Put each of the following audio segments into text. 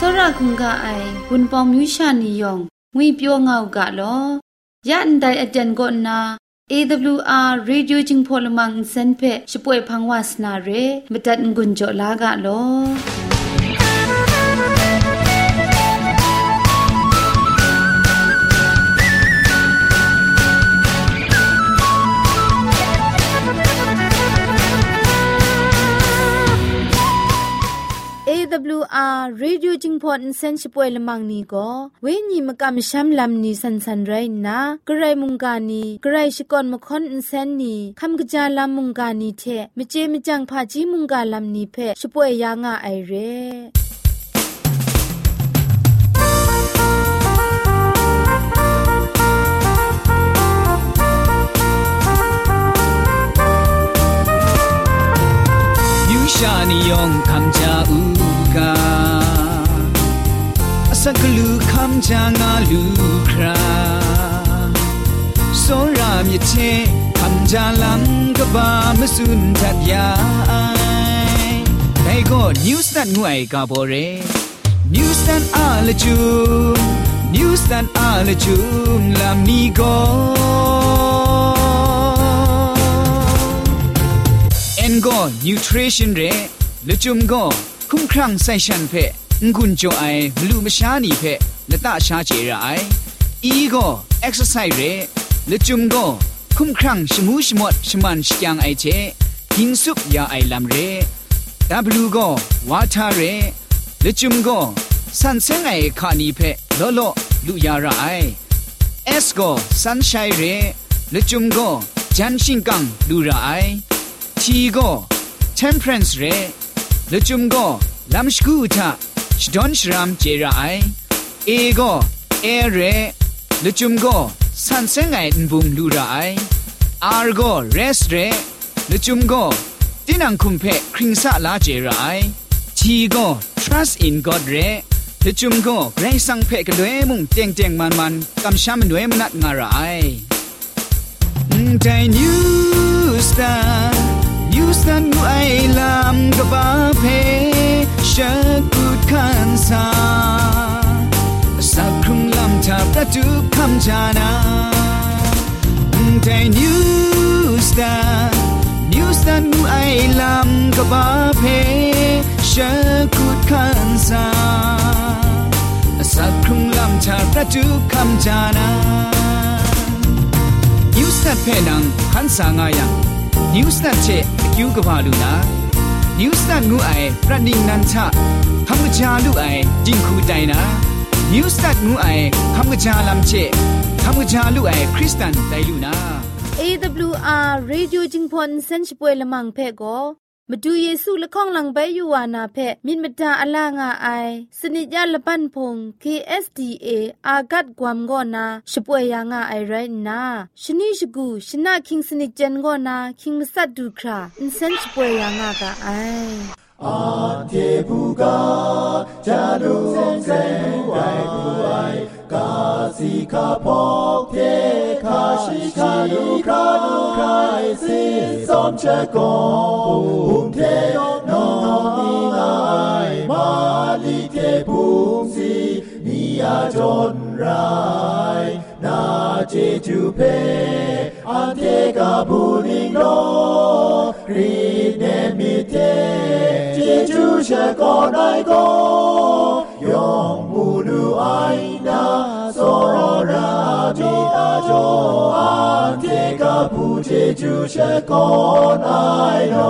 စောရခုံကအိုင်ဝန်ပေါမြူရှာနီယောင်ငွေပြောငောက်ကလောရန်တိုင်အတန်ကိုနာ AWR Radio Jingpolamang Senpe Shipwe Phangwas na re metat ngunjo laga lo AWR Radio Jingpon Senshipwe Lamang ni go we ni makam sham lam ni san san rai na grai mungka ni grai shikon makhon insen ni kham gja lam mungka ni the mje mjang pha ji mungka lam ni phe shipwe ya nga ai re Shani yong kamja uka Asaklu kamja nga lukra Soram yite kamja lam kaba masun tat ya Dai go news that nguai ka bore News that ala jum lam ni go Go nutrition re lechum go kumkrang sai shan phe ngun jo ai mlu ma sha ni phe lata sha che ra ai e go exercise re lechum go kumkrang shmu shmot shman shyang ai che king sup ya ai lam re w go water re lechum go san seng ai kha ni phe lo lo lu ya ra ai s go sunshine re lechum go jan shin kang lu ra ai Chi go temperance re lechum go lamshku tha shdon shram jera ai e go air re lechum go sanseng ai nbum lu ra ai r go rest re lechum go tinang kumphe kringsa la jera ai chi go trust in god re lechum go grace sang phe ka lwe mung teng teng man man kam sham nwe manat nga ra ai dai news that nu ai lam ka ba phe shakut khan sa sakrum lam tha pratu kham jana dai news that nu ai lam ka ba phe shakut khan sa sakrum lam tha pratu kham jana news that phe nang khan sa nga ya News that che kyu ka ba lu na News that ngu ai praning nan cha kham ga cha lu ai jing khu tai na News that ngu ai kham ga cha lam che kham ga cha lu ai Christian tai lu na AWR Radio Jingpon Senshipwe Lamang phe go Madu Yesu lakong lang bay yuwana phe min mata ala nga ai snitya lapan phong KSDA agat gwam go na shipwe ya nga ai right na shini shgu shina king snit jen go na king masat du kra insen shipwe ya nga ka ai Ante buga jadu sen dai bu ai ka si ka pok te ka shi ka lu kai si som che ko bum te no ni ai ma li te bum si ni a jon rai na je tu pe ante ka bu ning no ri ne mi te Jeju she ko nai ko yong mu lu ai na so ra ji a jo an te ka bu Jeju she ko nai no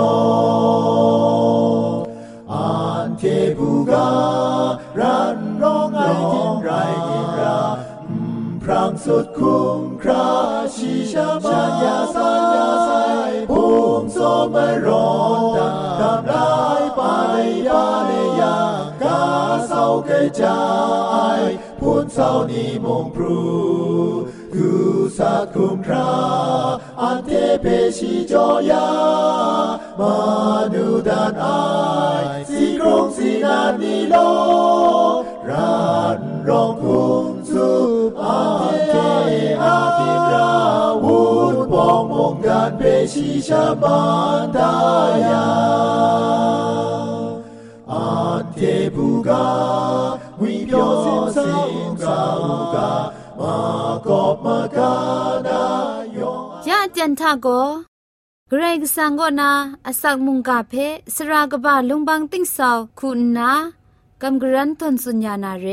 an te bu ga ran rong ai tin ra prang sut kum kra shi sha ya sai bum so mai ron da dam lai pa le ya ka sau ke chai phun sau ni mong pru ku sat kum kra ante pe shi jo ya manu dan ai si krong si na ni lo ran rong kum su ante a kim ra wut pong mong gan pe shi sha man da ya ante buga วิปโยสินสาวกามากอบมากาดายยะจันทาโกเกรกสังกนาอสักมุงกาเพสรากบะลุงบังติ้งสาวคุณนากัมกรันทนสุญญานาเร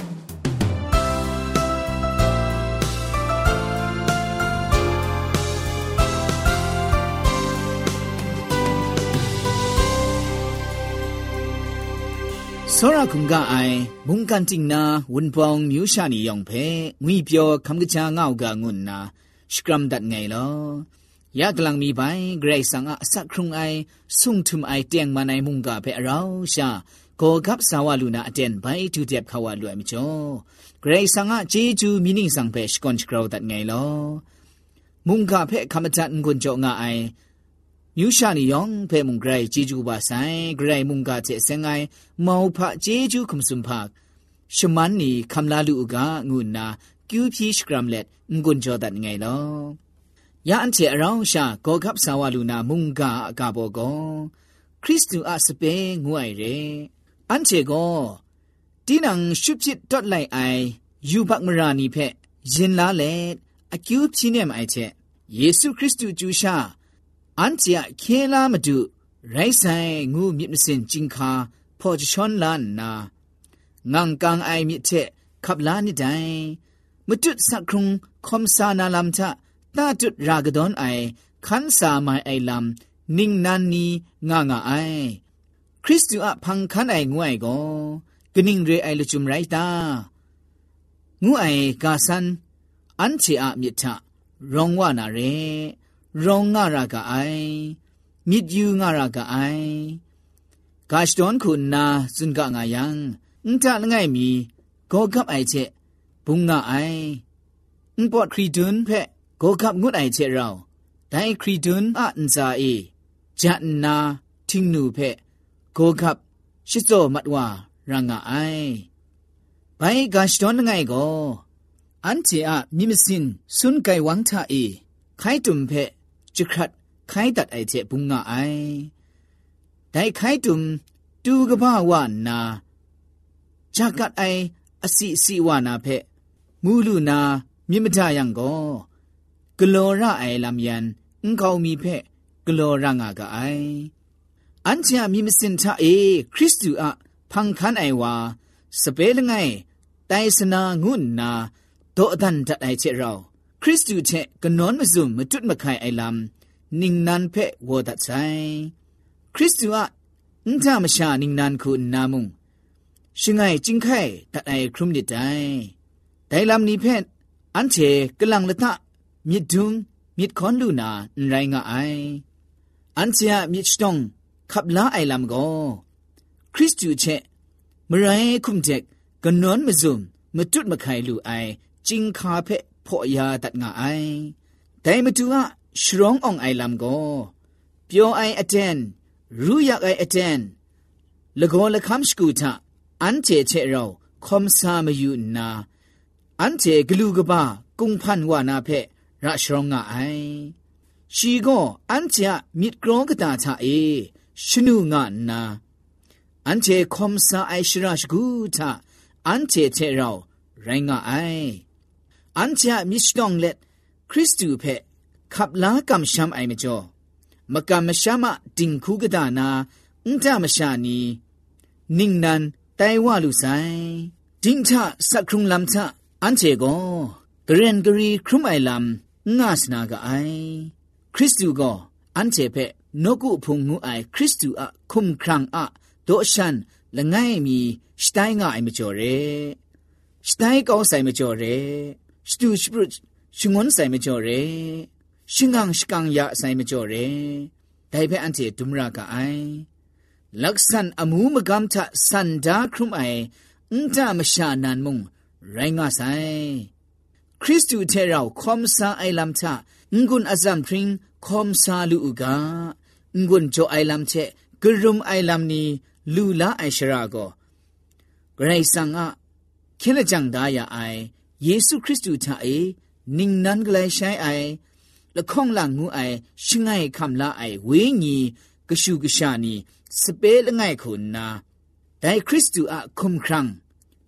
စောရခုံကအိုင်မုန်ကန်တင်နာဝန်ပောင်မြူရှာနီယောင်ဖဲငွေပြောခမ်ကချာငောက်ကငွန်းနာစကရမ်ဒတ်ငိုင်လောยากลังมีไปเกรซังอะสักครุงไอสุ่งทุมไอเตียงมาในมุงกาเพอเราชาโกกับสาวลูนาอเดนไปทูเจ็บขาวาลวยมิโจเกรซังอะเจจูมินิสังเพชกอนชกราวตัดไงลอมุงกาเพคำจัดงุนโจงาไอมิวชานิยองเพมุงไกรเจจูบาไซไกรมุงกาเจเซงไอมาวพะเจจูคุมสุมพักชมันนีคำลาลูกางุนนาคิวพีชกรัมเล็ดงุนโจตัดไงลอยาอันเจเราชาโกกับสาวลูนามุงกากาโบโกคริสตูอาสเปงวยเรอันเจโกตีนังชุบจิตดอดไลไอยูบักมรานีเพยินลาเลอคิวพีเนมไอเจเยซูคริสตูจูชาอันเจเคลามาดูไรไซงูมิมสินจิงคาพอจะชอนลานนางังกังไอมิเทขับลานิไดมจุดสักครุงคอมซานาลัมทะตาจุดรากดอนไอขันสามาไอลำนิ่งนันนีงางาไอคริสตูอะพังขันไองวยก็กนิ่งเรไอลุจุมไรตางูไอกาซันอันเชอะมิทะรองว่านาเรรองงารากาไอมิดยูงารากาไอกาชดอนคุณนาซุนกะงายังอุตะละไงมีโกกับไอเจบุงงาไออุปอดครีดุนเพโกกับงุดไอเจเราได้ครีดุนอะอันซาเอจันนาทิงนูเพโกกับชิโซมัดวารางาไอไปกาชดอนละไงก็อันเจอะมิมสินซุนไกวังทาเอไขตุมเพจุครัดไขตัดไอเจบุงงาไอได้ไขตุมดูกบ้าวานาจากกัดไออสิสิวานาเพมูลูนามิมทายังก็กลอระไอลำยันเขามีเพกลอระงากะไออันเจามิมสินทาเอคริสตูอะพังคันไอวาสเปลไงไตสนางุนนาโตดันตัดไอเจเราคริสตูเชกนอนมาซุมมาจุดมาไข่ไอลำนิ่งนันเพวอดัดใจคริสตูอะอุตามาชานิ่งนันคุณนามุงชิงไงจิงไข่ตัดไอครุมดิดใจแต่ลำนี้เพอันเชกำลังละทะมิดดุงมิดคอนลูนาไรงาไออันเชอะมิดสตองขับล้าไอลำก็คริสตูเชมไรคุมเจกกนอนมาซุมมาจุดมาไข่ลูไอจิงคาเพพอยาตัดงาไอแต่มาดูอะชร้ององไอลำก็เปียวไออเจนรู้อยากไออเจนละก็ละคำสกูทะอันเจเชเราคอมซามาอยู่นาอันเจกลูกบ้ากุงพันวานาเพระชร้องงาไอชีก็อันเจมิดกรองกตาชาเอชนูงานาอันเจคอมซาไอชราชกูทะอันเจเชเราไรงาไออันเจมิสตองเล็ดคริสตูเพขับล้ากำช้ำไอเมจ่อมากำมช้ำมาดิ่งคูกดานาอุตามชานีนิ่งนันไตว่าลูไซดิ่งชะสักครุงลำชะอันเจก็กระเรนกรีครุมไอลำงาสนากะไอคริสตูก็อันเจเพนกุพงงูไอคริสตูอะคุมครังอะโดชันละไงมีสไตงาไอเมจ่อเรสไตก็ใส่เมจ่อเรสตูสปรุชงวนใส่เมจ่อเรชิงังชกังยะใส่เมจ่อเรได้เพอันเจดุมรากะไอลักษันอมูมกำทะสันดาครุมไออุตามชานันมุงไรงาไซคริสตูเทเราคอมซาไอลัมทะงุนอาซัมพริงคอมซาลูอุกางุนโจไอลัมเชกรุมไอลัมนีลูลาไอชราโกไกรสังอะเคลจังดายาไอเยซูคริสตูทะเอนิงนันกลายใช้ไอละข้องหลังงูไอชิงไงคำละไอเวงีกชูกชานีสเปลง่ายคุณนาแต่คริสตูอะคุมครัง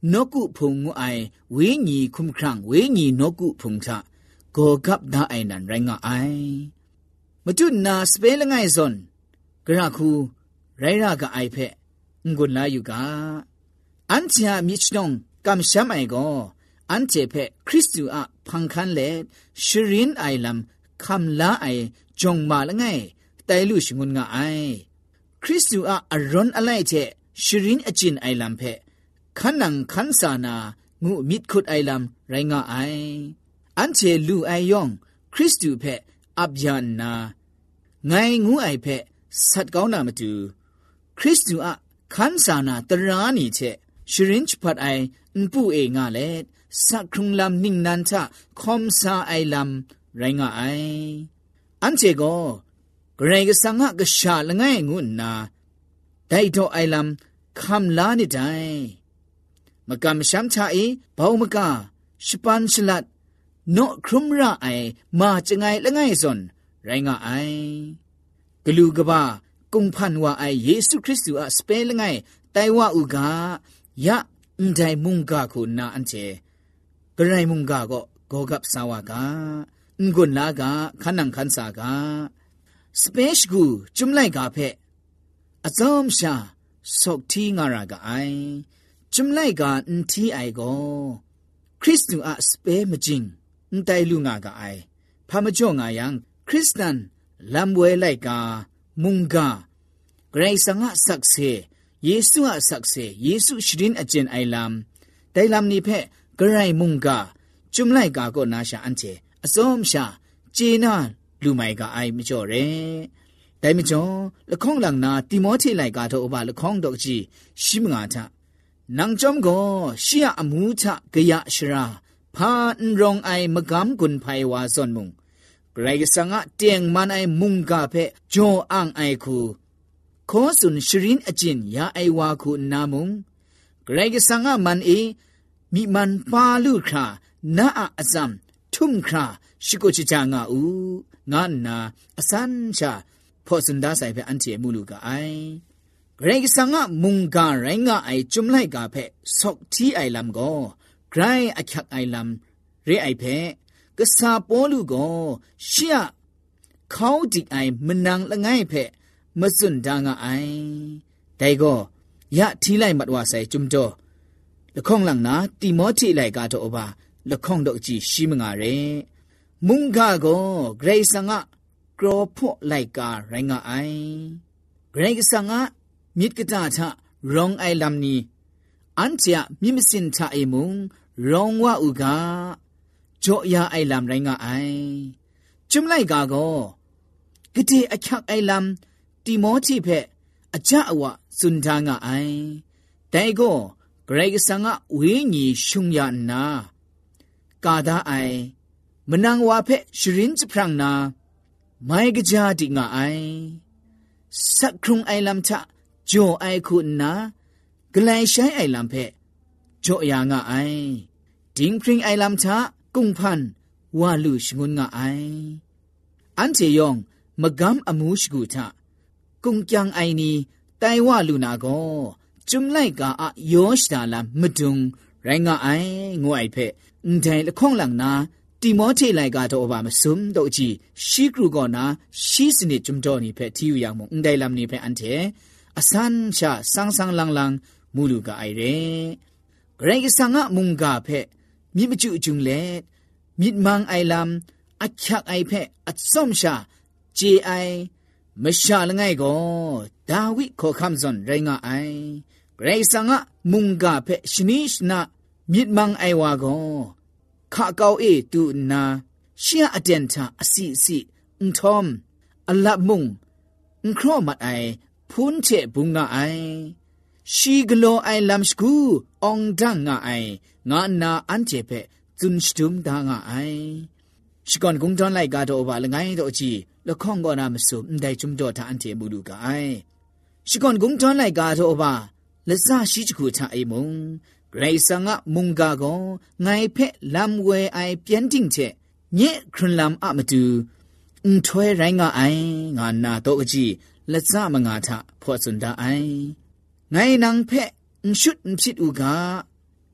นกุพงงูไอเวญีคุมครังเวญีนกุพงทะโกกับดาไอนันไรงะไอมาจุนนาสเปลง่ายซอนกระคูไรรากะไอเพงุนลาอยู่กาอันเชียมิชนงกำช้ำไอโกอันเจเพคริสตูอะพังคันเลชรินไอลัมคำลาไอจงมาละไงแต่ลูชงุนงะไอคริสตูอะอรอนอะไรเจชรินอจินไอลัมเพขันนังขันสานางูมิดขุดไอลัมไรงะไออันเจลูไอยองคริสตูเพอับยานนาไงงูไอเพสัตก้าวนามาดูคริสตูอะขันสานาตรานีเจชรินชพัดไออุปูเองาเลสักครุงลำนิ่งนันทะคอมซาไอลำไรงะไออันเจโกเกรงสังหะกษาละไงงูนาได้ดอไอลำคำลานิได้มากำช้ำชาเอเบามกาสปันสลัดโนครุมระไอมาจะไงละไงสนไรงะไอกลูกบ้ากุงพันว่าไอเยซูคริสต์อะสเปละไงไตว่าอุกายะอินไดมุงกาคุณนาอันเจกระไรมุงกาก็โกกับสาวกางุนลากาขันนังขันสากาสเปชกูจุมไลกาเพอจอมชาสกทีงารากาไอจุมไลกาอินทีไอโกคริสตูอะสเปมจิงอินไตลุงากาไอพามจ่องายังคริสตันลำเวไลกามุงกาเกรซังะสักเซเยซูอะสักเซเยซูชรินอเจนไอลัมไดลัมนี่เพกระไรมุงกาจุมไลกาก็นาชาอันเจอสอมชาเจนาลูไมกาไอมิจ่อเรไดมิจ่อละข้องหลังนาติโมธีไลกาโตอบาละข้องดอกจีชิมงาทะนังจอมก็ชิยะอมูทะกะยะชราพาอันรองไอมะกำกุนไพวาซอนมุงไกรกสังะเตียงมันไอมุงกาเพโจอ่างไอคูขอสุนชรินอจินยาไอวาคูนามุงไกรกสังะมันเอมีมันปาลูครานาอาซัมทุ่มคราชิโกจิจางาอูงานนาอสันชาพอสุนดาใส่เพอันเจมูลูกาไอไกรกสังะมุงกาไรงะไอจุมไลกาเพสกทีไอลำก็ไกรอคักไอลำเรไอเพกษาปอลูก็เชียเขาจิกไอมันนางละไงเพมสุนดางะไอแต่ก็ยะทีไลมัดว่าใส่จุมโจละข้องหลังนาติโมธีไลกาโตอบาละข้องดอกจีชิมงาเรมุงกาโกเกรซังะกรอพ่อไลกาไรงะไอเกรซังะมิดกะตาทะรองไอลำนี้อันเจียมิมสินทะเอมุงรองว่าอุกาโจยาไอลำไรงะไอจุมไลกาโกกะเตอคักไอลำติโมธีเพอจะอวะสุนทางะไอแต่โกเกรกสังะเวญีชุงยานนากาดาไอมนังวาเพชรินจพรังนาไม่กะจาดิงะไอสักครุงไอลำทะโจไอคุณนากลายใช้ไอลำเพโจยางะไอดิงพริงไอลำทะกุงพันวาลูชงุนงะไออันเจยองมะกำอมูชกูทะกุงจังไอนีไตวาลูนาโกจุมไลกาอะโยชดาลามดุงไรงะไองวยเพอินไดละข้องหลังนาติโมธีไลกาโตอบามซุมโตจีชีกรูกอนาชีสนิจุมโตนีเพทิวยังมงอินไดลามนีเพอันเทอสันชาสังสังลังลังมูลูกาไอเรเกรกสังะมุงกาเพมิมจุจุงเลมิดมังไอลำอักยักไอเพอัดส้มชาเจไอมชาละไงก็ดาวิขอคำสอนไรงะไอเกรซังะมุงกาเพชนิชนะมิดมังไอวาก็ข้าเกาเอตูนาเชียอเดนทาอสิสิอุทอมอลับมุงอุครอมัดไอพุนเชบุงงะไอชีกโลไอลัมสกูองดังงะไองานาอันเจเพจุนสตุมดางะไอชิกอนกุงจอนไลกาโตอบาละไงโตจีละข้องก็นามสุมได้จุมโดทาอันเทมูลูกาไอชิกอนกุงจอนไลกาโตอบาละซาชิจกูทาไอมุงไกรสังะมุงกาโกไงเพลำเวไอเปียนติงเชเnyeครุนลำอะมาดูถวยไรงะไองานาโตจีละซามงาทะพอสุนดาไอไงนางเพชุดพิดอุกา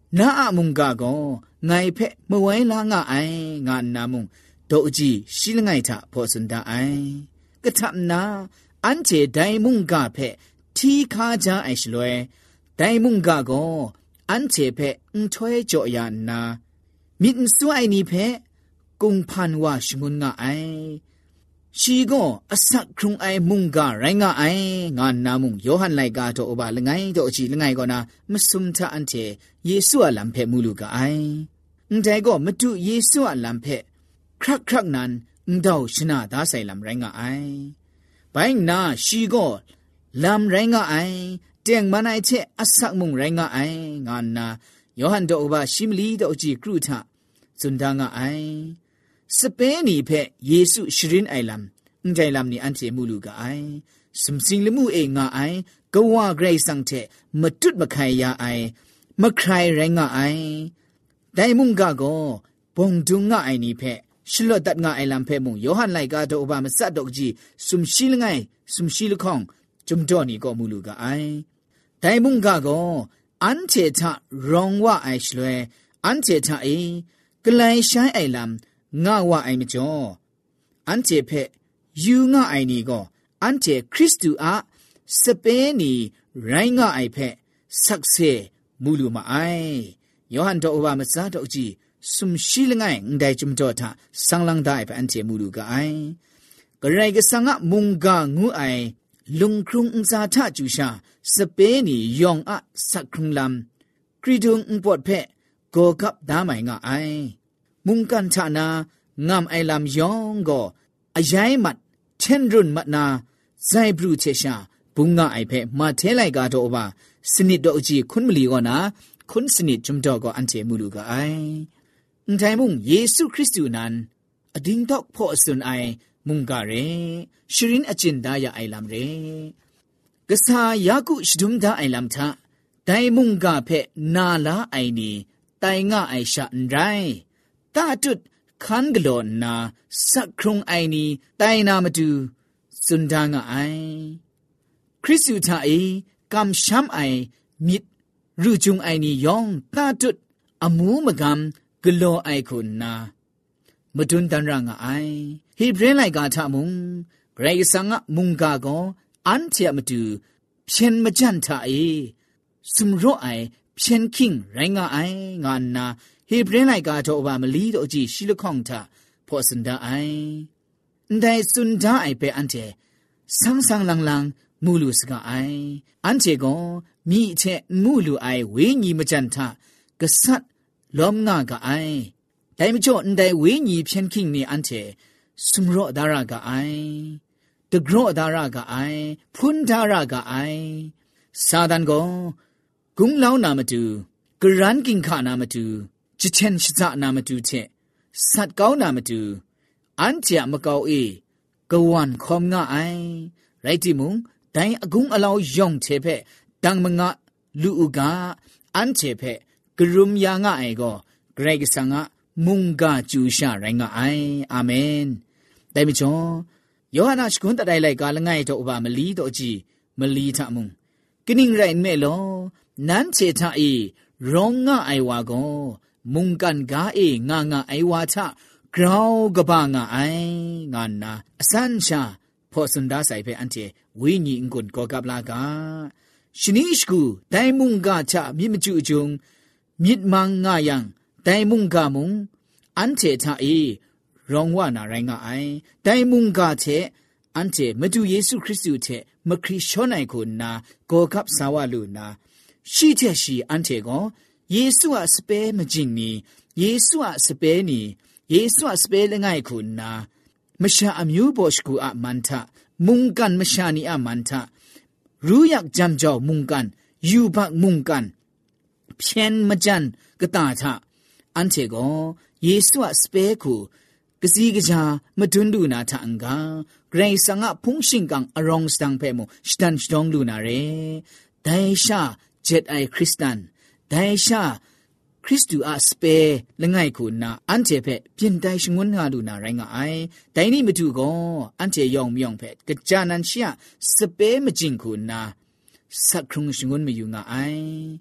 น้ามุงกาก็ไงเพะเมื่อไว้ละงาไองานนามุงโตจีชิลไงทะพอสุนดาไอกระทำนาอันเจไดมุงกาเพะที่ข้าจะไอชลวยไดมุงกาก็อันเจเพะถอยจ่อยานนามินสวยนี่เพะกุงพันว่าชงุนงาไอชีก็อสักครุงไอมุงกาไรงาไองานนามุงโยฮันไลกาโตอบาลไงโตจีลไงก็นามสุมทะอันเจเยซูอะลัมเพมูลูกาไอแต่ก็มาดูเยซูอะลัมเพครักนั้นดาวชนะดาใส่ลัมไรงาไอไปนาชีก็ลัมไรงาไอเตียงมันไอเชอสักมุงไรงาไองานนาโยฮันโตอบาชิมลีโตจีกรูทะสุนดางาไอสเปนีเพเยซูชรินไอลัมใจลัมนี่อันเจมูลูกาไอสมสิงลมูเองาไอกว่าเกรซังเทมาจุดมาใครยาไอมาใครแรงาไอได้มุงกาโกปงดุงาไอนี่เพชลดัดงาไอลัมเพมุงโยฮันไลกาโตอบามาสัดดอกจีสุมชิลไงสุมชิลคองจุมจอนี่ก็มูลูกาไอได้มุงกาโกอันเจทะรองว่าไอชลวยอันเจทะเอกลายใช้ไอลัมงาว่าไอมจ่ออันเจเพยูงาไอนี่ก็อันเจคริสตูอะสเปนีไรงาไอเพสักเซมูลูมาไอโยฮันโตอบามาซาโตจีสุมชิลไงได้จุมโตทะสังลังได้ไปอันเจมูลูกาไอกระไรก็สังะมุงกางูไอลุงครุงอุซาทะจูชาสเปนียองอะสักครุงลำกรีดุงอุปดเพโกกับดาไมงาไอมุงกันทะนางามไอลำยองก็อายายมัดเช่นรุ่นมัดนาใจบรูเชชาบุงงาไอเพมาเทไลกาโตอบาสนิดดอกจีคุณมลีก็นะคุณสนิดจุมดอกก็อันเจมูลูกาไอไทยมุงเยซูคริสต์นั้นอดิงดอกพ่อสุนไอมุงกาเรชรินอจินดายาไอลำเรกษายากุชดุมดาไอลำทะไดมุงกาเพนาลาไอนีไตงาไอชะอันไรตาจุดคันกลอนนาสักครุงไอนีไตนามาดูสุนดางาไอคริสตูทาไอกำช้ำไอมิดรูจุงไอนียองตาจุดอมูมกำกลอไอคุณนามาดุนดันรางาไอฮีเบรไลกาทามุงไกรสังะมุงกาโกอันเทียมาดูเพียนมาจันทาไอสุมโรไอเพียนคิงไรงาไองานนาฮีเบรไลกาโตอบามลีโตจีชิลคองทาพอสุนดาไอได้สุนดาไอเปอันเจสังลังมูลูสกาไออันเจโกมีเชมูลูไอเวญีมจันทากษัตริย์ล้อมงากาไอแต่ไม่จบได้เวญีเพียนคิงนี่อันเจสุมโรดารากาไอตะโกรดารากาไอพุนดารากาไอซาดันโกกุงเล่านามาดูกรันกิงขานามาดูจิเชนชะนามาดูเชสัตเก้านามาดูอันเจมะเก้ากวันคอมงาไอไรติมุงไดอกุงอลาวยองเชเพดังมงะลูอุกาอันเชเพกรุมยางะไอก็เกรกสังะมุงกาจูชาไรงะไออาเมนแต่ไม่จอโยฮันชกุนตะไดไลกาละไงโตอบามลีโตจีมลีทะมุงกินิงไรเมโลนันเชทะอีรองงะไอวาโกมุงกันกางาไอวาทะกราวกบางะไองานนาอสันชาพอสุนดาใส่เพอันเจวิญีงกุนกอกับลากาชนิชกูไดมุงกาชะมิมจุจุงมิดมังงายังไดมุงกามุงอันเจทะอีรองว่านาไรงะไอไดมุงกาเชอันเจมาดูเยซูคริสต์เชมคริชอนไอคุณนากอกับสาวาลูนาชีเทชีอันเจก็เยซูอะสเปมจิงนีเยซูอะสเปนีเยซูอะสเปลง่ายคุณนามชาอมิวบอชกูอะมันทะมุงกันมชานีอะมันทะรู้อยากจำเจ้ามุงกันยูบักมุงกันเพียนมจันกตาทะอันเจก็เยซูอะสเปคูกะซีกะจามาดุนดูนาทะอังกาเกรซังะพุงชิงกังอรองสตังเพโมสตันสตองลูนาเรไดชาเจ็ดไอคริสตันไดชาคริสตูอาสเปละไงคุณนาอันเจเพเปลี่ยนไดชงวนงาดูนาไรงาไอไดนี่มาดูก็อันเจยองมยองเพกะจานันเชียสเปมจิงคุณนาสักครุงชงวนมาอยู่งาไอ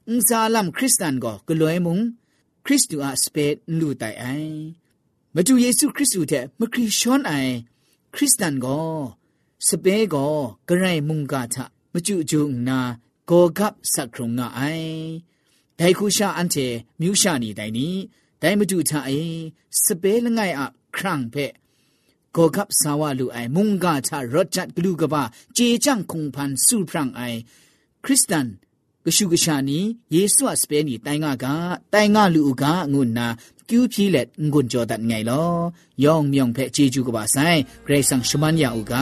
ซาลัมคริสตันก็กลวยมุงคริสตูอาสเปดลูไตไอมาดูเยซูคริสต์เถอะมคริชอนไอคริสตันก็สเปก็กระไรมุงกาทะมาจูจูนาโกกับสักครงงาไอไดคูชาอันเทมิวชานีไดนี้ไดมาดูทะไอสเปลง่ายอะครั้งเพโกกับสาวาลูไอมุงกาทะรถจัดกลูกบ้าเจจังคงพันสู้พรังไอคริสตันกชูกชานีเยซูสเปนีไตงากาไตงาลูกางุนนาคิวพีเล็ดงุนจอดัดไงลอยองมยองเพเจจูกบ้าไซเกรซังชมันยาอุกา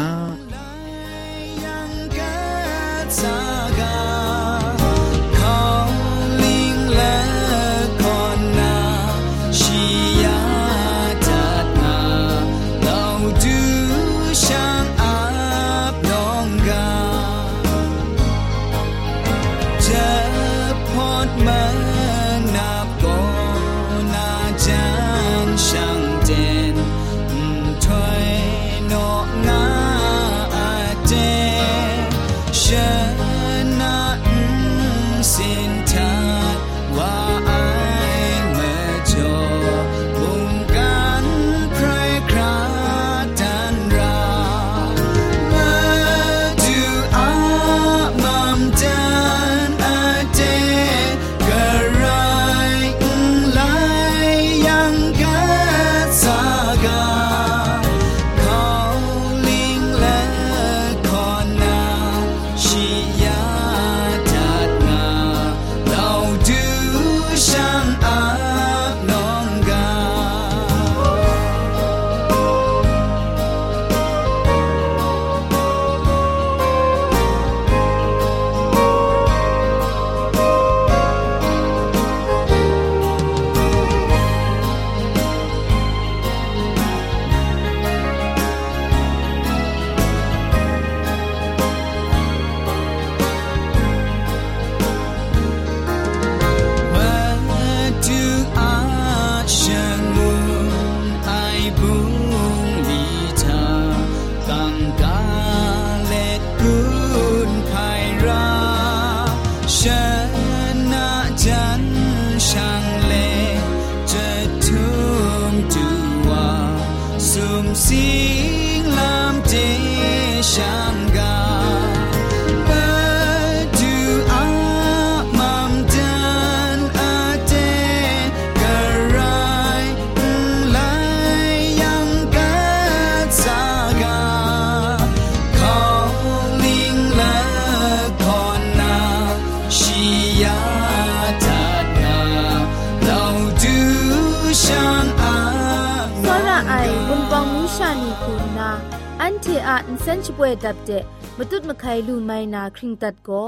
อันเทอะอินเซนช่วยดับเดมตุดมะไคลูไมนาคริงตัดก็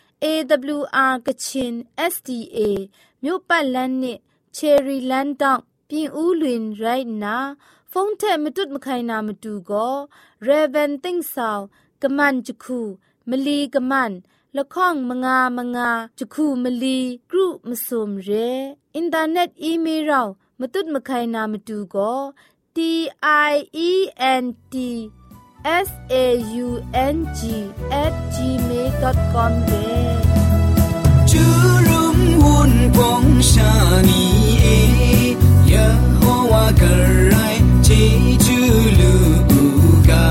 AWR กะชิน SDA မြို့ပတ်လန်းနစ်ချယ်ရီလန်းတောက်ပြင်ဦးလွင်ရိုက်နာဖုန်းထက်မတွတ်မခိုင်နာမတူကိုရေဗန်တင်းဆောင်ကမန်ချခုမလီကမန်ละข้องมงามจุคูมลีกรุมสมเรอินเทอร์เน็ตอีเมลเรามตุดมะไคนามาดูก็ TIENTSAUNG@gmail.com เรจูรุมวุ่นปองชานีเอยะโฮวากะไรเจจูลูกา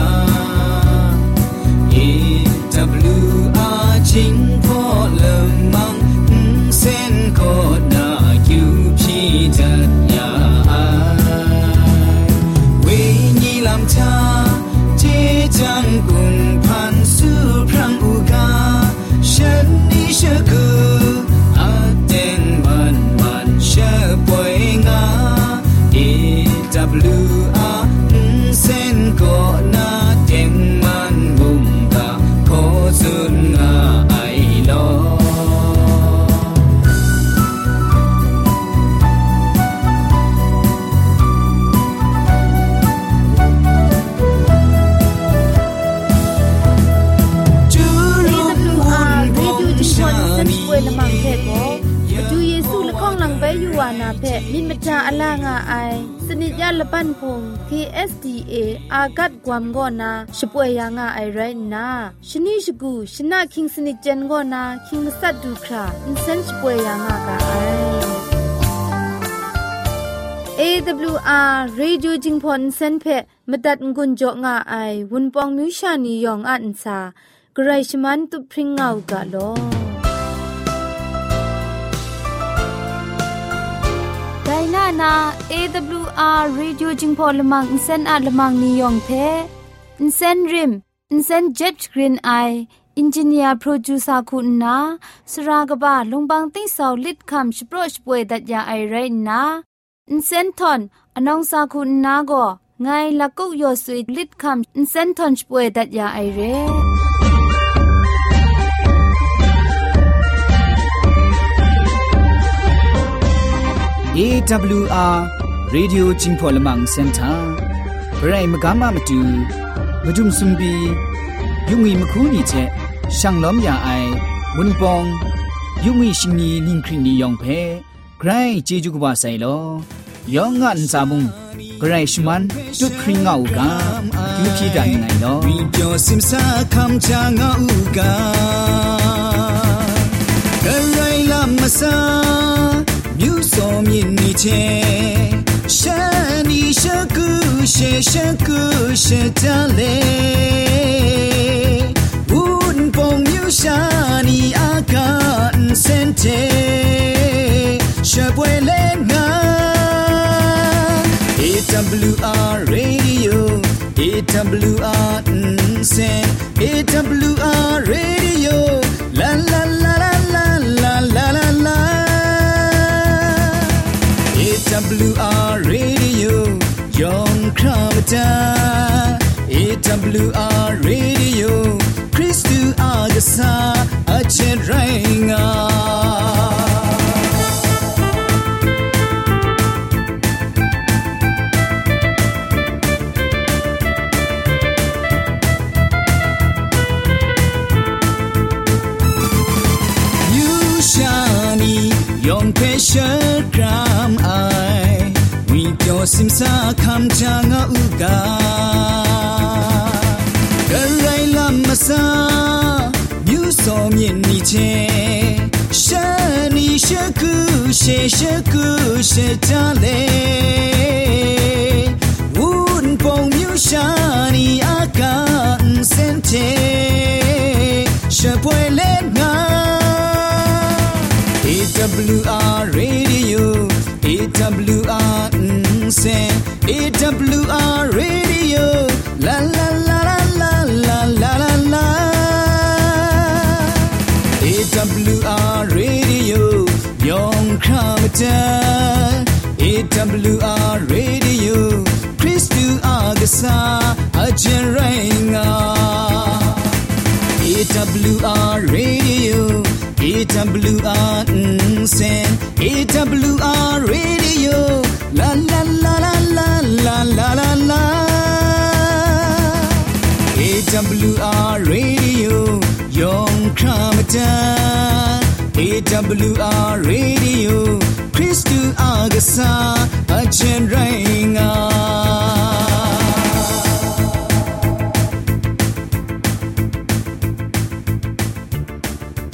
AWR จิงพอละมังเส้นก็น่าอยู่พี่จัดยาเวญีลำชาเจจังกุงพันสู้พรังอุกาฉันนี่เชื่อคืออาเต็งมันเชื่อป่วยงา AWR เส้นก็น่าเต็งมันบุงกาขอสุนงาไอลอละมังเทโกมาดูเยซูละข้องหลังใบยูวานาเพมิมจาอลางาไอสนิยาละปันพง KSDA อากัดกวามก็นาช่วยยางาไอไรนาชนิชกูชนะคิงสนิจันก็นาคิงมัสัดดูคราอินเซนช่วยยางากาไอAWR Radio Jingpon Senphe Madat Ngun Jo Nga Ai Wunpong Myu Shani Yong An Sa Graishman Tu Pringau Ga Lo Daina na AWR Radio Jingpon Lamang Insen At Lamang Ni Yong Phe Insen Rim Insen Jet Green Ai Engineer Producer Kun Na Saragaba Longbang Ting Saw Lit Kam Shpro Shpwe Dat Ya Ai Right Naอินเซนทอนอนองซาคุณนาโกไงลักกุยอสุยลิดคำอินเซนทอนช่วยดัดยาไอเร่ AWR Radio Jingpolamang Center ไกรมกามามาดูมาดุมซุมบียุงอีมคูนี่เจช่างล้อมยาไอวุนปองยุงอีชิงนีลิงคริงนียองเพไกรเจจุกบาไซโลยองงันซามุงไกรชมันจุดคริงเอากายูพีดันไงโลวิเปียวซิมซาคำจางเอากากะไรลำมาซามิวโซมินนิเชฉันนี่ฉันกูฉันจะเลวุนปงมิวชานีอาการเซนเทช่วยเล่นงาน AWR Radio AWR Sen AWR Radio La la la la la la la la la AWR Radio Yong Kramata AWR Radio Christu Agasa Achen Rainga Yong Pesha Gram I We Pyo Simsa Kam Janga Uga Garai Lamasa Yu Som Yin Ni Che Shani Shaku She Tale Wun Pong Yu Shani Akan Sente Shapwe Lenga AWR Radio AWR Sen AWR Radio La la la la la la la la la AWR Radio Yong Kramata AWR Radio Christu Agasa Achen Rainga AWR Radio AWR Sen AWR Radio La la la la la la la la la AWR Radio Yong Kramata AWR Radio Christu Agasa Achen Rainga